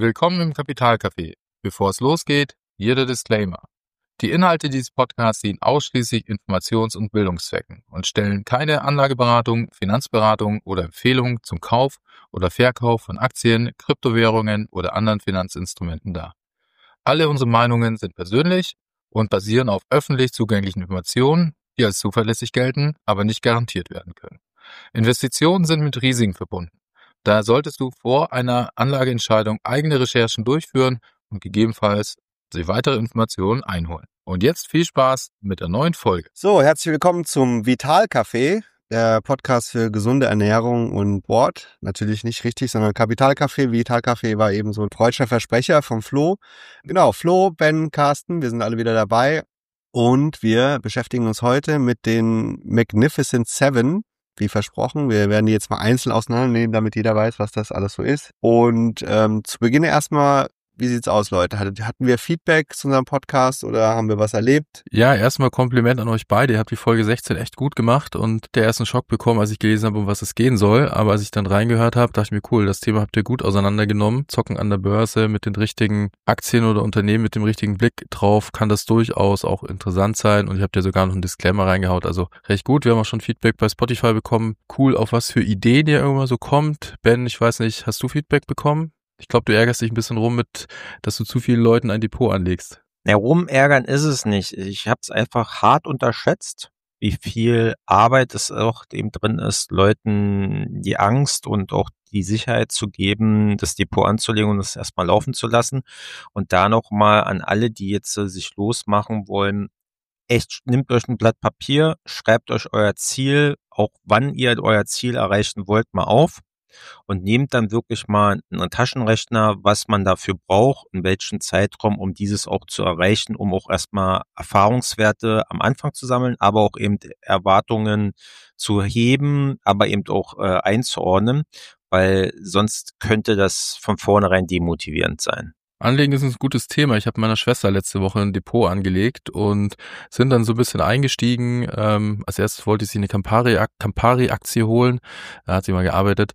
Willkommen im Kapitalcafé. Bevor es losgeht, hier der Disclaimer. Die Inhalte dieses Podcasts dienen ausschließlich Informations- und Bildungszwecken und stellen keine Anlageberatung, Finanzberatung oder Empfehlung zum Kauf oder Verkauf von Aktien, Kryptowährungen oder anderen Finanzinstrumenten dar. Alle unsere Meinungen sind persönlich und basieren auf öffentlich zugänglichen Informationen, die als zuverlässig gelten, aber nicht garantiert werden können. Investitionen sind mit Risiken verbunden. Daher solltest du vor einer Anlageentscheidung eigene Recherchen durchführen und gegebenenfalls sich weitere Informationen einholen. Und jetzt viel Spaß mit der neuen Folge. So, herzlich willkommen zum Vitalcafé, der Podcast für gesunde Ernährung und Sport. Natürlich nicht richtig, sondern Kapitalcafé. Vitalcafé war eben so ein freudscher Versprecher vom Flo. Genau, Flo, Ben, Carsten, wir sind alle wieder dabei. Und wir beschäftigen uns heute mit den Magnificent Seven. Wie versprochen, wir werden die jetzt mal einzeln auseinandernehmen, damit jeder weiß, was das alles so ist. Und zu Beginn erstmal, wie sieht's aus, Leute? Hatten wir Feedback zu unserem Podcast oder haben wir was erlebt? Ja, erstmal Kompliment an euch beide. Ihr habt die Folge 16 echt gut gemacht und der ersten Schock bekommen, als ich gelesen habe, um was es gehen soll. Aber als ich dann reingehört habe, dachte ich mir, cool, das Thema habt ihr gut auseinandergenommen. Zocken an der Börse mit den richtigen Aktien oder Unternehmen mit dem richtigen Blick drauf, kann das durchaus auch interessant sein. Und ich habe dir sogar noch einen Disclaimer reingehaut. Also recht gut. Wir haben auch schon Feedback bei Spotify bekommen. Cool, auf was für Ideen ihr irgendwann so kommt. Ben, ich weiß nicht, hast du Feedback bekommen? Ich glaube, du ärgerst dich ein bisschen rum mit, dass du zu vielen Leuten ein Depot anlegst. Ja, rumärgern ist es nicht. Ich habe es einfach hart unterschätzt, wie viel Arbeit es auch eben drin ist, Leuten die Angst und auch die Sicherheit zu geben, das Depot anzulegen und es erstmal laufen zu lassen. Und da nochmal an alle, die jetzt sich losmachen wollen, echt, nehmt euch ein Blatt Papier, schreibt euch euer Ziel, auch wann ihr euer Ziel erreichen wollt, mal auf. Und nehmt dann wirklich mal einen Taschenrechner, was man dafür braucht, in welchem Zeitraum, um dieses auch zu erreichen, um auch erstmal Erfahrungswerte am Anfang zu sammeln, aber auch eben Erwartungen zu heben, aber eben auch einzuordnen, weil sonst könnte das von vornherein demotivierend sein. Anlegen ist ein gutes Thema. Ich habe meiner Schwester letzte Woche ein Depot angelegt und sind dann so ein bisschen eingestiegen. Als erstes wollte sie eine Campari-Aktie holen. Da hat sie mal gearbeitet.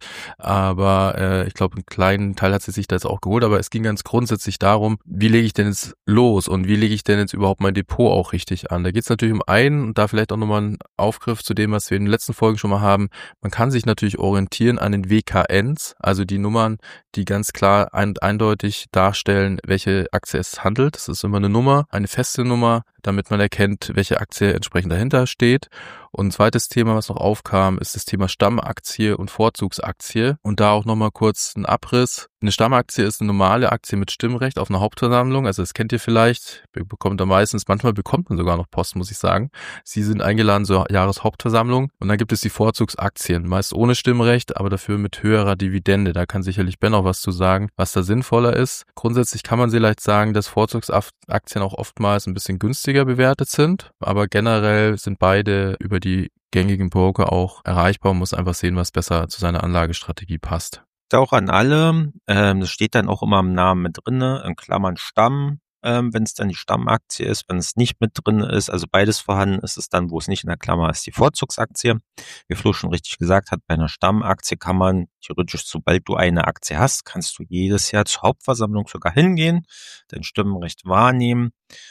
Aber ich glaube, einen kleinen Teil hat sie sich da jetzt auch geholt. Aber es ging ganz grundsätzlich darum, wie lege ich denn jetzt los und wie lege ich denn jetzt überhaupt mein Depot auch richtig an? Da geht es natürlich um einen und da vielleicht auch nochmal einen Aufgriff zu dem, was wir in den letzten Folgen schon mal haben. Man kann sich natürlich orientieren an den WKNs, also die Nummern, die ganz klar eindeutig darstellen, welche Aktie es handelt. Das ist immer eine Nummer, eine feste Nummer, damit man erkennt, welche Aktie entsprechend dahinter steht. Und ein zweites Thema, was noch aufkam, ist das Thema Stammaktie und Vorzugsaktie. Und da auch nochmal kurz ein Abriss. Eine Stammaktie ist eine normale Aktie mit Stimmrecht auf einer Hauptversammlung. Also das kennt ihr vielleicht. Manchmal bekommt man sogar noch Post, muss ich sagen. Sie sind eingeladen zur Jahreshauptversammlung. Und dann gibt es die Vorzugsaktien, meist ohne Stimmrecht, aber dafür mit höherer Dividende. Da kann sicherlich Ben auch was zu sagen, was da sinnvoller ist. Grundsätzlich kann man vielleicht sagen, dass Vorzugsaktien auch oftmals ein bisschen günstiger bewertet sind. Aber generell sind beide über die gängigen Broker auch erreichbar und muss einfach sehen, was besser zu seiner Anlagestrategie passt. Auch an alle, das steht dann auch immer im Namen mit drinne, in Klammern Stamm, wenn es dann die Stammaktie ist, wenn es nicht mit drin ist, also beides vorhanden ist es dann, wo es nicht in der Klammer ist, die Vorzugsaktie. Wie Flo schon richtig gesagt hat, bei einer Stammaktie kann man theoretisch, sobald du eine Aktie hast, kannst du jedes Jahr zur Hauptversammlung sogar hingehen, dein Stimmrecht wahrnehmen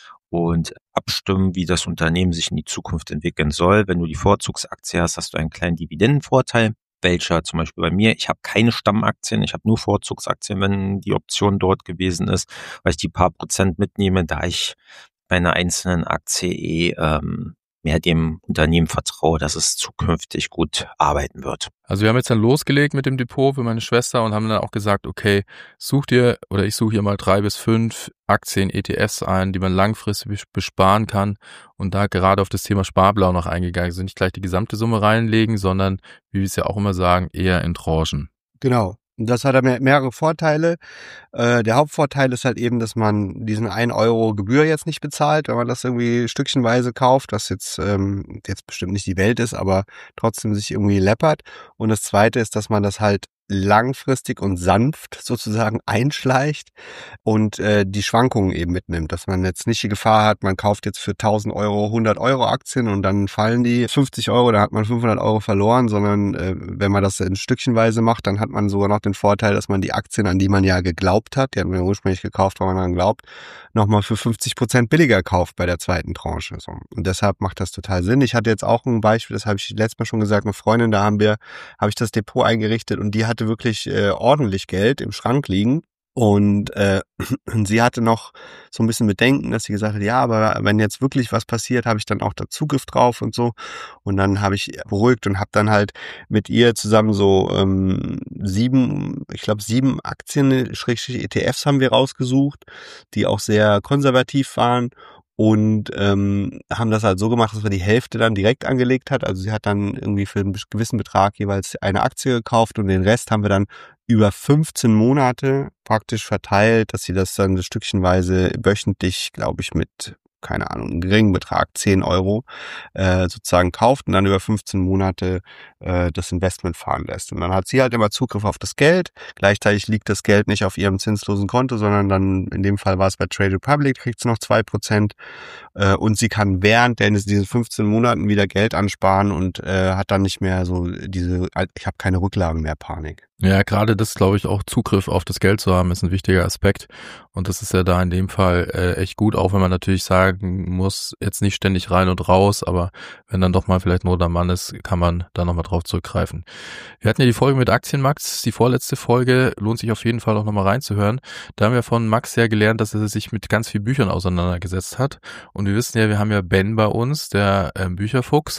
und abstimmen, wie das Unternehmen sich in die Zukunft entwickeln soll. Wenn du die Vorzugsaktie hast, hast du einen kleinen Dividendenvorteil, welcher zum Beispiel bei mir, ich habe keine Stammaktien, ich habe nur Vorzugsaktien, wenn die Option dort gewesen ist, weil ich die paar Prozent mitnehme, da ich bei einer einzelnen Aktie mehr dem Unternehmen vertraue, dass es zukünftig gut arbeiten wird. Also wir haben jetzt dann losgelegt mit dem Depot für meine Schwester und haben dann auch gesagt, okay, ich suche hier mal 3 bis 5 Aktien, ETFs ein, die man langfristig besparen kann und da gerade auf das Thema Sparblau noch eingegangen sind. Nicht gleich die gesamte Summe reinlegen, sondern, wie wir es ja auch immer sagen, eher in Tranchen. Genau. Und das hat mehrere Vorteile. Der Hauptvorteil ist halt eben, dass man diesen 1 Euro Gebühr jetzt nicht bezahlt, wenn man das irgendwie stückchenweise kauft, was jetzt bestimmt nicht die Welt ist, aber trotzdem sich irgendwie läppert. Und das Zweite ist, dass man das halt langfristig und sanft sozusagen einschleicht und die Schwankungen eben mitnimmt, dass man jetzt nicht die Gefahr hat, man kauft jetzt für 1.000 Euro 100 Euro Aktien und dann fallen die 50 Euro, da hat man 500 Euro verloren, sondern wenn man das in Stückchenweise macht, dann hat man sogar noch den Vorteil, dass man die Aktien, an die man ja geglaubt hat, die hat man ja ursprünglich gekauft, weil man daran glaubt, nochmal für 50% billiger kauft bei der zweiten Tranche. So. Und deshalb macht das total Sinn. Ich hatte jetzt auch ein Beispiel, das habe ich letztes Mal schon gesagt, eine Freundin, da habe ich das Depot eingerichtet und die hatte wirklich ordentlich Geld im Schrank liegen. Und sie hatte noch so ein bisschen Bedenken, dass sie gesagt hat, ja, aber wenn jetzt wirklich was passiert, habe ich dann auch da Zugriff drauf und so. Und dann habe ich beruhigt und habe dann halt mit ihr zusammen so 7 Aktien-ETFs haben wir rausgesucht, die auch sehr konservativ waren. Und haben das halt so gemacht, dass wir die Hälfte dann direkt angelegt hat. Also sie hat dann irgendwie für einen gewissen Betrag jeweils eine Aktie gekauft und den Rest haben wir dann über 15 Monate praktisch verteilt, dass sie das dann stückchenweise wöchentlich, glaube ich, mit, keine Ahnung, einem geringen Betrag, 10 Euro, sozusagen kauft und dann über 15 Monate das Investment fahren lässt. Und dann hat sie halt immer Zugriff auf das Geld. Gleichzeitig liegt das Geld nicht auf ihrem zinslosen Konto, sondern dann, in dem Fall war es bei Trade Republic, kriegt sie noch 2%. Und sie kann während diesen 15 Monaten wieder Geld ansparen und hat dann nicht mehr so ich habe keine Rücklagen mehr Panik. Ja, gerade das, glaube ich, auch Zugriff auf das Geld zu haben, ist ein wichtiger Aspekt. Und das ist ja da in dem Fall echt gut, auch wenn man natürlich sagen muss, jetzt nicht ständig rein und raus, aber wenn dann doch mal vielleicht Not am Mann ist, kann man da nochmal drauf zurückgreifen. Wir hatten ja die Folge mit Aktienmax, die vorletzte Folge, lohnt sich auf jeden Fall auch nochmal reinzuhören. Da haben wir von Max ja gelernt, dass er sich mit ganz vielen Büchern auseinandergesetzt hat. Und wir wissen ja, wir haben ja Ben bei uns, der Bücherfuchs.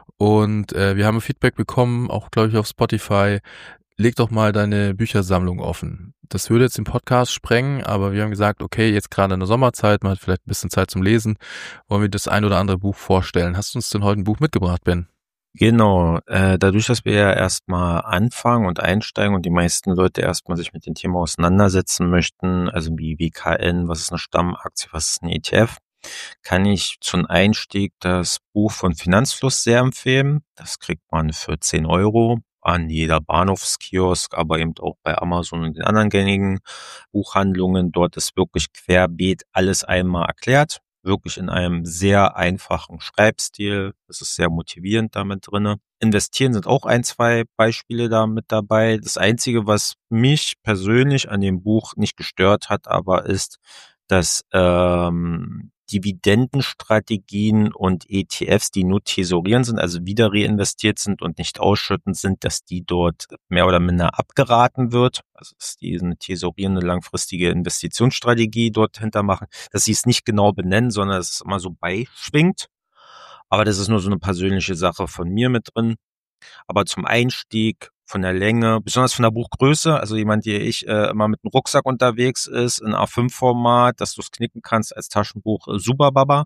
Und wir haben Feedback bekommen, auch glaube ich auf Spotify, leg doch mal deine Büchersammlung offen. Das würde jetzt den Podcast sprengen, aber wir haben gesagt, okay, jetzt gerade in der Sommerzeit, man hat vielleicht ein bisschen Zeit zum Lesen, wollen wir das ein oder andere Buch vorstellen. Hast du uns denn heute ein Buch mitgebracht, Ben? Genau, dadurch, dass wir ja erstmal anfangen und einsteigen und die meisten Leute erstmal sich mit dem Thema auseinandersetzen möchten, also wie WKN, was ist eine Stammaktie, was ist ein ETF, kann ich zum Einstieg das Buch von Finanzfluss sehr empfehlen. Das kriegt man für 10 Euro an jeder Bahnhofskiosk, aber eben auch bei Amazon und den anderen gängigen Buchhandlungen. Dort ist wirklich querbeet alles einmal erklärt, wirklich in einem sehr einfachen Schreibstil. Das ist sehr motivierend damit drinne. Investieren sind auch 1-2 Beispiele da mit dabei. Das Einzige, was mich persönlich an dem Buch nicht gestört hat, aber ist, dass Dividendenstrategien und ETFs, die nur tesorieren sind, also wieder reinvestiert sind und nicht ausschüttend sind, dass die dort mehr oder minder abgeraten wird. Also dass die eine tesorierende langfristige Investitionsstrategie dort hintermachen, dass sie es nicht genau benennen, sondern dass es immer so beischwingt. Aber das ist nur so eine persönliche Sache von mir mit drin. Aber zum Einstieg, von der Länge, besonders von der Buchgröße, also jemand, der immer mit einem Rucksack unterwegs ist, in A5-Format, dass du es knicken kannst als Taschenbuch, super Baba.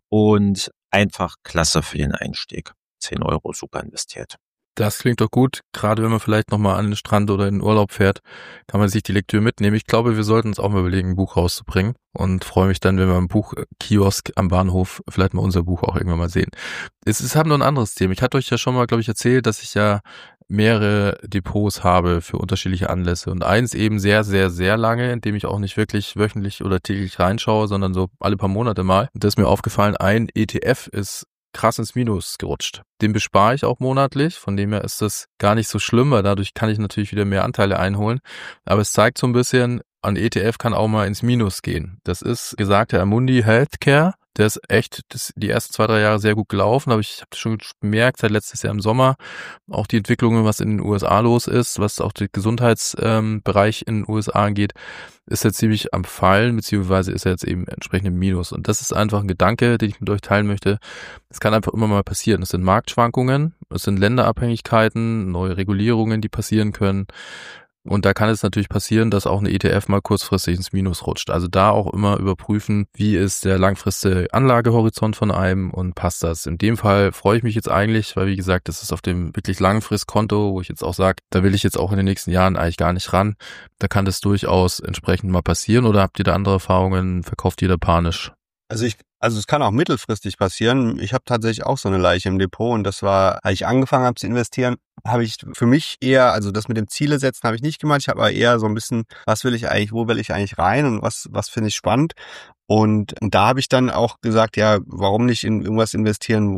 Und einfach klasse für den Einstieg. 10 Euro, super investiert. Das klingt doch gut. Gerade wenn man vielleicht nochmal an den Strand oder in den Urlaub fährt, kann man sich die Lektüre mitnehmen. Ich glaube, wir sollten uns auch mal überlegen, ein Buch rauszubringen und freue mich dann, wenn wir im Buchkiosk am Bahnhof vielleicht mal unser Buch auch irgendwann mal sehen. Es hat nur ein anderes Thema. Ich hatte euch ja schon mal, glaube ich, erzählt, dass ich ja mehrere Depots habe für unterschiedliche Anlässe und eins eben sehr, sehr, sehr lange, in dem ich auch nicht wirklich wöchentlich oder täglich reinschaue, sondern so alle paar Monate mal. Und da ist mir aufgefallen, ein ETF ist krass ins Minus gerutscht. Den bespare ich auch monatlich, von dem her ist das gar nicht so schlimm, weil dadurch kann ich natürlich wieder mehr Anteile einholen. Aber es zeigt so ein bisschen, ein ETF kann auch mal ins Minus gehen. Das ist gesagt der Amundi Healthcare. Der ist echt die ersten 2-3 Jahre sehr gut gelaufen, aber ich habe schon gemerkt, seit letztes Jahr im Sommer, auch die Entwicklungen, was in den USA los ist, was auch den Gesundheitsbereich in den USA angeht, ist er ziemlich am Fallen, beziehungsweise ist er jetzt eben entsprechend im Minus. Und das ist einfach ein Gedanke, den ich mit euch teilen möchte. Es kann einfach immer mal passieren. Es sind Marktschwankungen, es sind Länderabhängigkeiten, neue Regulierungen, die passieren können. Und da kann es natürlich passieren, dass auch eine ETF mal kurzfristig ins Minus rutscht. Also da auch immer überprüfen, wie ist der langfristige Anlagehorizont von einem und passt das. In dem Fall freue ich mich jetzt eigentlich, weil wie gesagt, das ist auf dem wirklich Langfristkonto, wo ich jetzt auch sage, da will ich jetzt auch in den nächsten Jahren eigentlich gar nicht ran. Da kann das durchaus entsprechend mal passieren. Oder habt ihr da andere Erfahrungen? Verkauft ihr da panisch? Also ich Also es kann auch mittelfristig passieren. Ich habe tatsächlich auch so eine Leiche im Depot und das war, als ich angefangen habe zu investieren, habe ich für mich eher, also das mit dem Ziele setzen habe ich nicht gemacht. Ich habe aber eher so ein bisschen, was will ich eigentlich, wo will ich eigentlich rein und was finde ich spannend. Und da habe ich dann auch gesagt, ja, warum nicht in irgendwas investieren,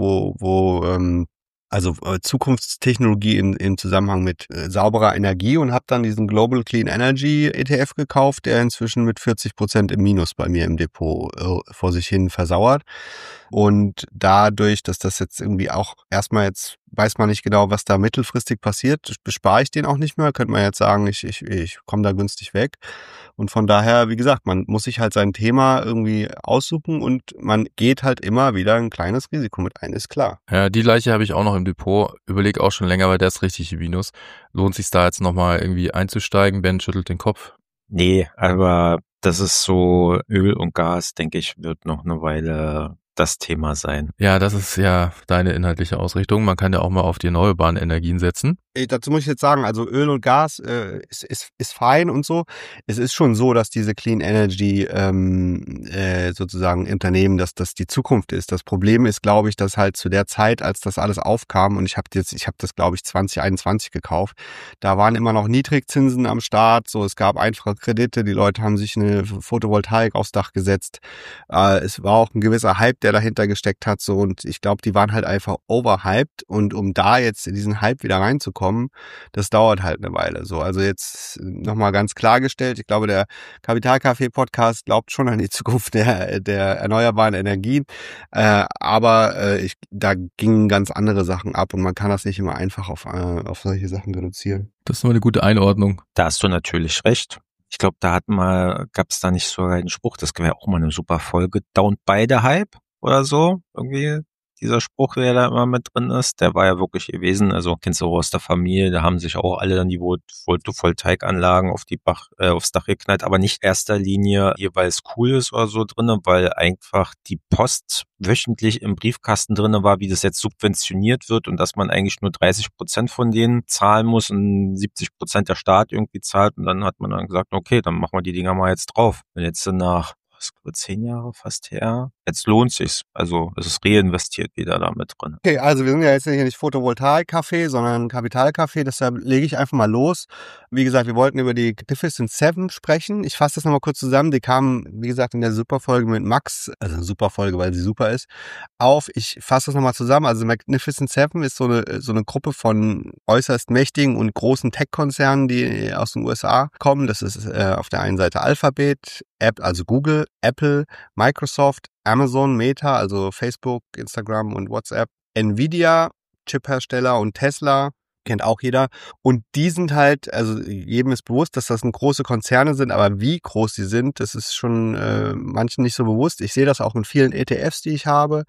also Zukunftstechnologie im Zusammenhang mit sauberer Energie, und habe dann diesen Global Clean Energy ETF gekauft, der inzwischen mit 40% im Minus bei mir im Depot vor sich hin versauert. Und dadurch, dass das jetzt irgendwie auch erstmal jetzt weiß man nicht genau, was da mittelfristig passiert, bespare ich den auch nicht mehr. Könnte man jetzt sagen, ich komme da günstig weg. Und von daher, wie gesagt, man muss sich halt sein Thema irgendwie aussuchen und man geht halt immer wieder ein kleines Risiko mit ein, ist klar. Ja, die Leiche habe ich auch noch im Depot. Überlege auch schon länger, weil der ist richtig im Minus. Lohnt sich da jetzt nochmal irgendwie einzusteigen? Ben schüttelt den Kopf. Nee, aber das ist so, Öl und Gas, denke ich, wird noch eine Weile das Thema sein. Ja, das ist ja deine inhaltliche Ausrichtung. Man kann ja auch mal auf die erneuerbaren Energien setzen. Dazu muss ich jetzt sagen, also Öl und Gas ist fein und so. Es ist schon so, dass diese Clean Energy sozusagen Unternehmen, dass das die Zukunft ist. Das Problem ist, glaube ich, dass halt zu der Zeit, als das alles aufkam, und ich habe das, glaube ich, 2021 gekauft, da waren immer noch Niedrigzinsen am Start. So, es gab einfache Kredite, die Leute haben sich eine Photovoltaik aufs Dach gesetzt. Es war auch ein gewisser Hype, der dahinter gesteckt hat. So, und ich glaube, die waren halt einfach overhyped, und um da jetzt in diesen Hype wieder reinzukommen, das dauert halt eine Weile. So, also jetzt nochmal ganz klargestellt, ich glaube, der Kapital-Café-Podcast glaubt schon an die Zukunft der erneuerbaren Energien, aber da gingen ganz andere Sachen ab und man kann das nicht immer einfach auf solche Sachen reduzieren. Das ist nur eine gute Einordnung. Da hast du natürlich recht. Ich glaube, gab es da nicht sogar einen Spruch, das wäre auch mal eine super Folge, Down by the Hype oder so, irgendwie. Dieser Spruch, der da immer mit drin ist, der war ja wirklich gewesen. Also kennst du auch aus der Familie, da haben sich auch alle dann die Photovoltaikanlagen aufs Dach geknallt, aber nicht erster Linie hier, weil es cool ist oder so drinne, weil einfach die Post wöchentlich im Briefkasten drinne war, wie das jetzt subventioniert wird und dass man eigentlich nur 30% von denen zahlen muss und 70% der Staat irgendwie zahlt, und dann hat man dann gesagt, okay, dann machen wir die Dinger mal jetzt drauf. Und jetzt nach 10 Jahre fast her. Jetzt lohnt sich's. Also es ist reinvestiert wieder da mit drin. Okay, also wir sind ja jetzt hier nicht Photovoltaik-Café, sondern Kapital-Café. Deshalb lege ich einfach mal los. Wie gesagt, wir wollten über die Magnificent Seven sprechen. Ich fasse das nochmal kurz zusammen. Die kamen, wie gesagt, in der Superfolge mit Max, also eine Superfolge, weil sie super ist, auf. Ich fasse das nochmal zusammen. Also Magnificent Seven ist so eine Gruppe von äußerst mächtigen und großen Tech-Konzernen, die aus den USA kommen. Das ist auf der einen Seite Alphabet, also Google, Apple, Microsoft, Amazon, Meta, also Facebook, Instagram und WhatsApp, Nvidia, Chiphersteller, und Tesla, kennt auch jeder. Und die sind halt, also jedem ist bewusst, dass das große Konzerne sind, aber wie groß sie sind, das ist schon manchen nicht so bewusst. Ich sehe das auch in vielen ETFs, die ich habe.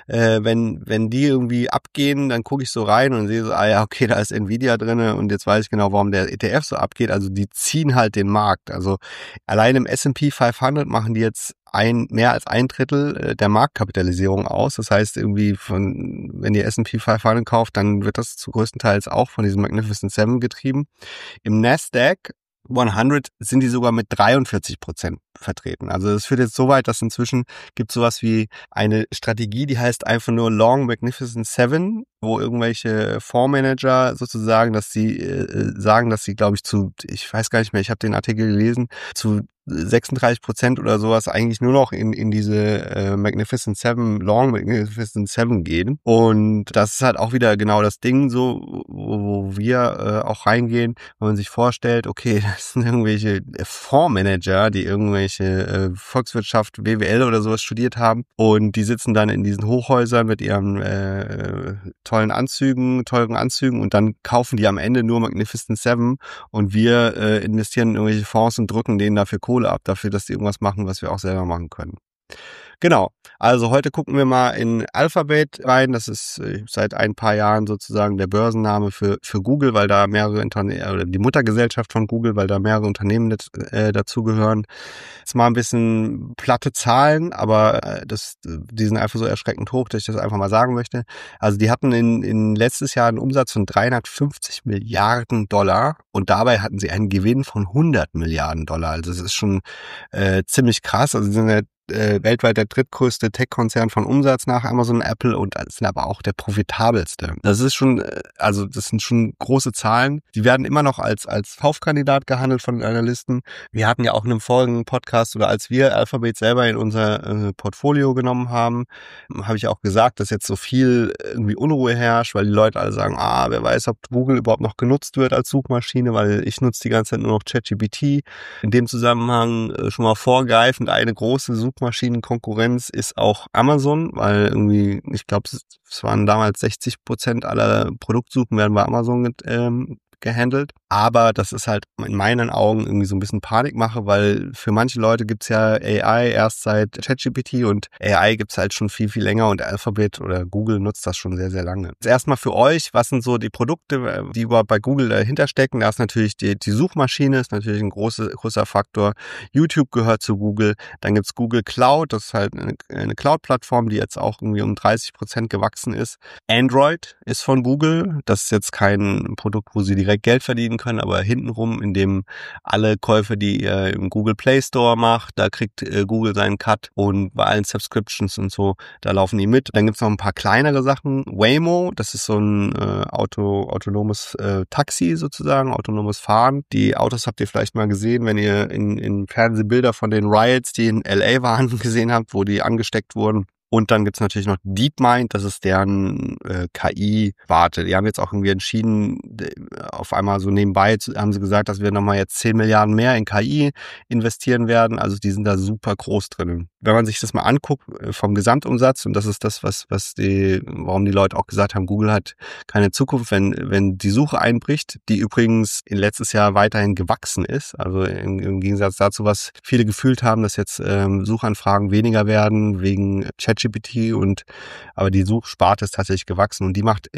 Wenn die irgendwie abgehen, dann gucke ich so rein und sehe so, ja, okay, da ist Nvidia drinne, und jetzt weiß ich genau, warum der ETF so abgeht. Also die ziehen halt den Markt. Also allein im S&P 500 machen die jetzt mehr als 1/3 der Marktkapitalisierung aus. Das heißt, irgendwie wenn ihr S&P 500 kauft, dann wird das zu größtenteils auch von diesem Magnificent Seven getrieben. Im Nasdaq 100 sind die sogar mit 43% vertreten. Also es führt jetzt so weit, dass inzwischen gibt sowas wie eine Strategie, die heißt einfach nur Long Magnificent Seven, wo irgendwelche Fondsmanager sozusagen, dass sie sagen, dass sie, glaube ich, ich weiß gar nicht mehr, ich habe den Artikel gelesen, zu 36% oder sowas eigentlich nur noch in diese Magnificent Seven, Long Magnificent Seven gehen. Und das ist halt auch wieder genau das Ding, so wo wir auch reingehen, wenn man sich vorstellt, okay, das sind irgendwelche Fondsmanager, die irgendwelche Volkswirtschaft, BWL oder sowas studiert haben, und die sitzen dann in diesen Hochhäusern mit ihren teuren Anzügen, und dann kaufen die am Ende nur Magnificent Seven, und wir investieren in irgendwelche Fonds und drücken denen dafür Kohle ab, dafür, dass die irgendwas machen, was wir auch selber machen können. Genau, also heute gucken wir mal in Alphabet rein. Das ist seit ein paar Jahren sozusagen der Börsenname für Google, weil da mehrere Unternehmen, oder die Muttergesellschaft von Google, weil da mehrere Unternehmen dazugehören. Jetzt mal ein bisschen platte Zahlen, aber die sind einfach so erschreckend hoch, dass ich das einfach mal sagen möchte. Also die hatten in letztes Jahr einen Umsatz von 350 Milliarden Dollar, und dabei hatten sie einen Gewinn von 100 Milliarden Dollar. Also das ist schon ziemlich krass. Also sie sind weltweit der drittgrößte Tech-Konzern von Umsatz nach Amazon, Apple und sind aber auch der profitabelste. Das ist schon, also das sind schon große Zahlen. Die werden immer noch als Kaufkandidat gehandelt von Analysten. Wir hatten ja auch in einem vorigen Podcast oder als wir Alphabet selber in unser Portfolio genommen haben, habe ich auch gesagt, dass jetzt so viel irgendwie Unruhe herrscht, weil die Leute alle sagen, wer weiß, ob Google überhaupt noch genutzt wird als Suchmaschine, weil ich nutze die ganze Zeit nur noch ChatGPT. In dem Zusammenhang schon mal vorgreifend, eine große Suchmaschinenkonkurrenz ist auch Amazon, weil irgendwie, ich glaube, es waren damals 60% aller Produktsuchen werden bei Amazon gehandelt. Aber das ist halt in meinen Augen irgendwie so ein bisschen Panikmache, weil für manche Leute gibt's ja AI erst seit ChatGPT und AI gibt's halt schon viel, viel länger und Alphabet oder Google nutzt das schon sehr, sehr lange. Jetzt erstmal für euch, was sind so die Produkte, die überhaupt bei Google dahinter stecken? Da ist natürlich die Suchmaschine, ist natürlich ein großer Faktor. YouTube gehört zu Google. Dann gibt's Google Cloud, das ist halt eine Cloud-Plattform, die jetzt auch irgendwie um 30% gewachsen ist. Android ist von Google. Das ist jetzt kein Produkt, wo sie direkt Geld verdienen können, aber hintenrum, indem alle Käufe, die ihr im Google Play Store macht, da kriegt Google seinen Cut und bei allen Subscriptions und so, da laufen die mit. Dann gibt's noch ein paar kleinere Sachen. Waymo, das ist so ein autonomes Taxi sozusagen, autonomes Fahren. Die Autos habt ihr vielleicht mal gesehen, wenn ihr in Fernsehbilder von den Riots, die in LA waren, gesehen habt, wo die angesteckt wurden. Und dann gibt's natürlich noch DeepMind, das ist deren KI-Warte. Die haben jetzt auch irgendwie entschieden, auf einmal so nebenbei haben sie gesagt, dass wir nochmal jetzt 10 Milliarden mehr in KI investieren werden. Also die sind da super groß drin. Wenn man sich das mal anguckt vom Gesamtumsatz, und das ist das, warum die Leute auch gesagt haben, Google hat keine Zukunft, wenn die Suche einbricht, die übrigens in letztes Jahr weiterhin gewachsen ist. Also im Gegensatz dazu, was viele gefühlt haben, dass jetzt Suchanfragen weniger werden wegen ChatGPT aber die Suchsparte ist tatsächlich gewachsen und die macht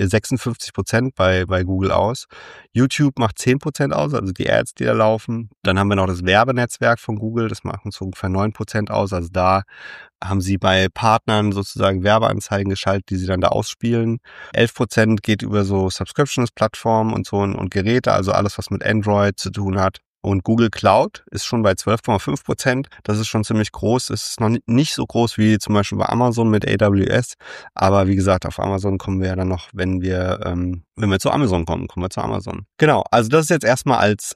56% bei Google aus. YouTube macht 10% aus, also die Ads, die da laufen. Dann haben wir noch das Werbenetzwerk von Google, das macht so ungefähr 9% aus. Also da haben sie bei Partnern sozusagen Werbeanzeigen geschaltet, die sie dann da ausspielen. 11% geht über so Subscriptions-Plattformen und so und Geräte, also alles, was mit Android zu tun hat. Und Google Cloud ist schon bei 12,5%. Das ist schon ziemlich groß. Es ist noch nicht so groß wie zum Beispiel bei Amazon mit AWS. Aber wie gesagt, auf Amazon kommen wir ja dann noch, wenn wir zu Amazon kommen wir zu Amazon. Genau, also das ist jetzt erstmal als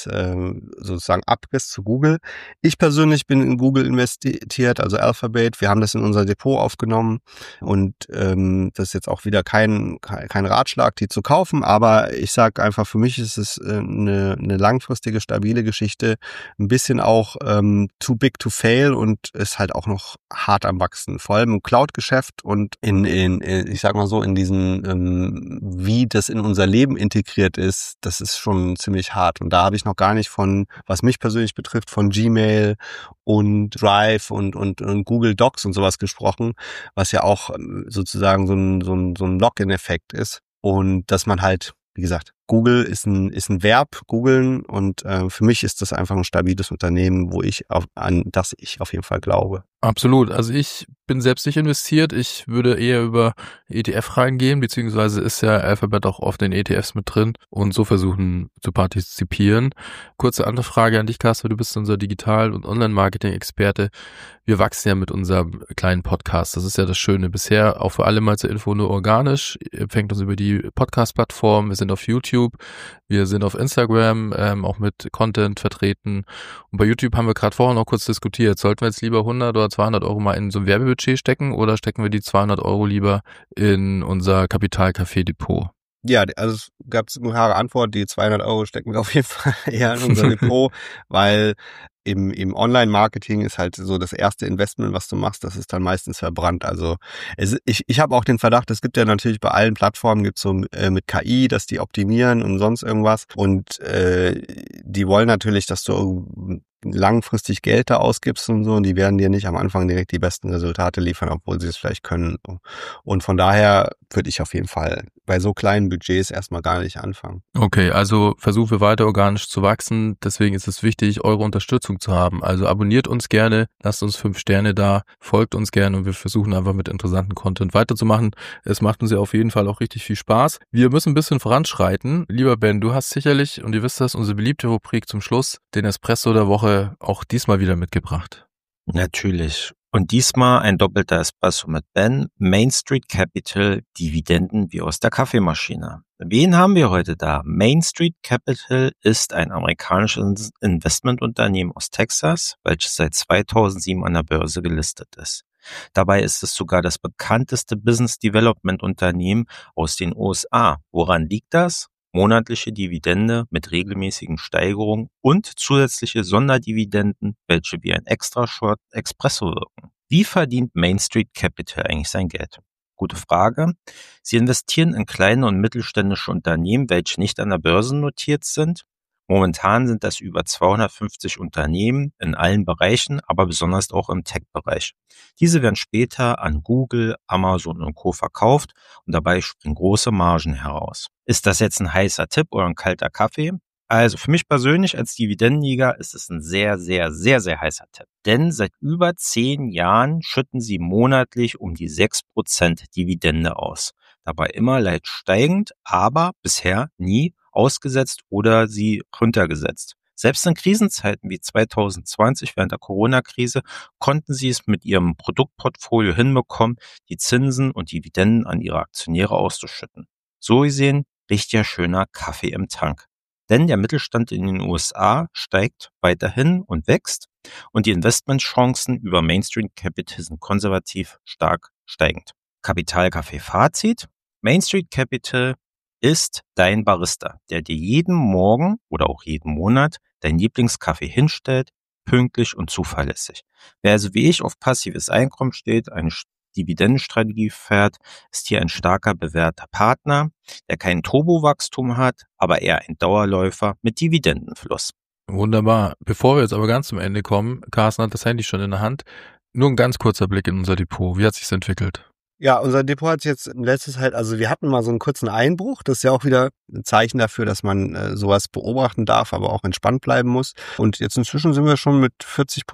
sozusagen Abriss zu Google. Ich persönlich bin in Google investiert, also Alphabet. Wir haben das in unser Depot aufgenommen und das ist jetzt auch wieder kein Ratschlag, die zu kaufen. Aber ich sage einfach, für mich ist es eine langfristige, stabile Geschichte. Ein bisschen auch too big to fail und ist halt auch noch hart am Wachsen. Vor allem im Cloud-Geschäft und ich sag mal so, in diesen wie das in unser Leben integriert ist, das ist schon ziemlich hart. Und da habe ich noch gar nicht von, was mich persönlich betrifft, von Gmail und Drive und Google Docs und sowas gesprochen, was ja auch sozusagen so ein Login-Effekt ist. Und dass man halt, wie gesagt, Google ist ein Verb, googeln, und für mich ist das einfach ein stabiles Unternehmen, an das ich auf jeden Fall glaube. Absolut. Also ich bin selbst nicht investiert. Ich würde eher über ETF reingehen, beziehungsweise ist ja Alphabet auch oft in ETFs mit drin und so versuchen zu partizipieren. Kurze andere Frage an dich, Kasper. Du bist unser Digital- und Online-Marketing-Experte. Wir wachsen ja mit unserem kleinen Podcast. Das ist ja das Schöne. Bisher auch für alle mal zur Info nur organisch. Ihr empfängt uns über die Podcast-Plattform. Wir sind auf YouTube. Wir sind auf Instagram, auch mit Content vertreten. Und bei YouTube haben wir gerade vorher noch kurz diskutiert. Sollten wir jetzt lieber 100 oder 200 Euro mal in so ein Werbebudget stecken oder stecken wir die 200 Euro lieber in unser Kapitalcafé-Depot? Ja, also es gab eine klare Antwort, die 200 Euro stecken wir auf jeden Fall eher in unser Depot, weil im Online-Marketing ist halt so das erste Investment, was du machst, das ist dann meistens verbrannt. Also ich habe auch den Verdacht, es gibt ja natürlich bei allen Plattformen, gibt's so mit KI, dass die optimieren und sonst irgendwas. Und die wollen natürlich, dass du langfristig Geld da ausgibst und so, und die werden dir nicht am Anfang direkt die besten Resultate liefern, obwohl sie es vielleicht können. Und von daher würde ich auf jeden Fall bei so kleinen Budgets erstmal gar nicht anfangen. Okay, also versuchen wir weiter organisch zu wachsen. Deswegen ist es wichtig, eure Unterstützung zu haben. Also abonniert uns gerne, lasst uns 5 Sterne da, folgt uns gerne und wir versuchen einfach mit interessanten Content weiterzumachen. Es macht uns ja auf jeden Fall auch richtig viel Spaß. Wir müssen ein bisschen voranschreiten. Lieber Ben, du hast sicherlich, und ihr wisst das, unsere beliebte Rubrik zum Schluss, den Espresso der Woche, auch diesmal wieder mitgebracht. Natürlich. Und diesmal ein doppelter Espresso mit Ben, Main Street Capital, Dividenden wie aus der Kaffeemaschine. Wen haben wir heute da? Main Street Capital ist ein amerikanisches Investmentunternehmen aus Texas, welches seit 2007 an der Börse gelistet ist. Dabei ist es sogar das bekannteste Business Development Unternehmen aus den USA. Woran liegt das? Monatliche Dividende mit regelmäßigen Steigerungen und zusätzliche Sonderdividenden, welche wie ein Extra-Short Espresso wirken. Wie verdient Main Street Capital eigentlich sein Geld? Gute Frage. Sie investieren in kleine und mittelständische Unternehmen, welche nicht an der Börse notiert sind. Momentan sind das über 250 Unternehmen in allen Bereichen, aber besonders auch im Tech-Bereich. Diese werden später an Google, Amazon und Co. verkauft und dabei springen große Margen heraus. Ist das jetzt ein heißer Tipp oder ein kalter Kaffee? Also für mich persönlich als Dividendenjäger ist es ein sehr, sehr, sehr, sehr heißer Tipp. Denn seit über 10 Jahren schütten sie monatlich um die 6% Dividende aus. Dabei immer leicht steigend, aber bisher nie ausgesetzt oder sie runtergesetzt. Selbst in Krisenzeiten wie 2020 während der Corona-Krise konnten sie es mit ihrem Produktportfolio hinbekommen, die Zinsen und Dividenden an ihre Aktionäre auszuschütten. So gesehen, richtiger schöner Kaffee im Tank. Denn der Mittelstand in den USA steigt weiterhin und wächst und die Investmentchancen über Main Street Capital sind konservativ stark steigend. Kapitalkaffee Fazit. Main Street Capital ist dein Barista, der dir jeden Morgen oder auch jeden Monat deinen Lieblingskaffee hinstellt, pünktlich und zuverlässig. Wer also wie ich auf passives Einkommen steht, eine Dividendenstrategie fährt, ist hier ein starker bewährter Partner, der kein Turbowachstum hat, aber eher ein Dauerläufer mit Dividendenfluss. Wunderbar. Bevor wir jetzt aber ganz zum Ende kommen, Carsten hat das Handy schon in der Hand. Nur ein ganz kurzer Blick in unser Depot. Wie hat sich's entwickelt? Ja, unser Depot hat jetzt in letzter Zeit, also wir hatten mal so einen kurzen Einbruch. Das ist ja auch wieder ein Zeichen dafür, dass man sowas beobachten darf, aber auch entspannt bleiben muss. Und jetzt inzwischen sind wir schon mit 40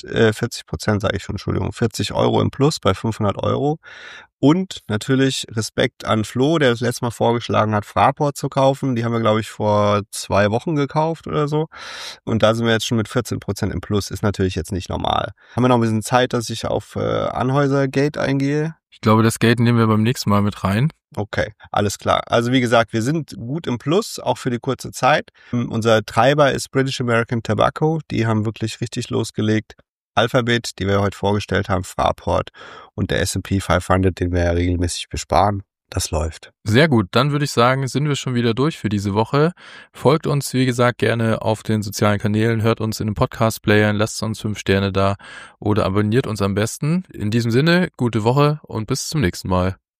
Euro im Plus bei 500 Euro. Und natürlich Respekt an Flo, der das letzte Mal vorgeschlagen hat, Fraport zu kaufen. Die haben wir, glaube ich, vor 2 Wochen gekauft oder so. Und da sind wir jetzt schon mit 14% im Plus. Ist natürlich jetzt nicht normal. Haben wir noch ein bisschen Zeit, dass ich auf Anheuser Gate eingehe? Ich glaube, das Geld nehmen wir beim nächsten Mal mit rein. Okay, alles klar. Also wie gesagt, wir sind gut im Plus, auch für die kurze Zeit. Unser Treiber ist British American Tobacco. Die haben wirklich richtig losgelegt. Alphabet, die wir heute vorgestellt haben, Fraport und der S&P 500, den wir ja regelmäßig besparen. Das läuft. Sehr gut, dann würde ich sagen, sind wir schon wieder durch für diese Woche. Folgt uns, wie gesagt, gerne auf den sozialen Kanälen, hört uns in den Podcast-Playern, lasst uns 5 Sterne da oder abonniert uns am besten. In diesem Sinne, gute Woche und bis zum nächsten Mal.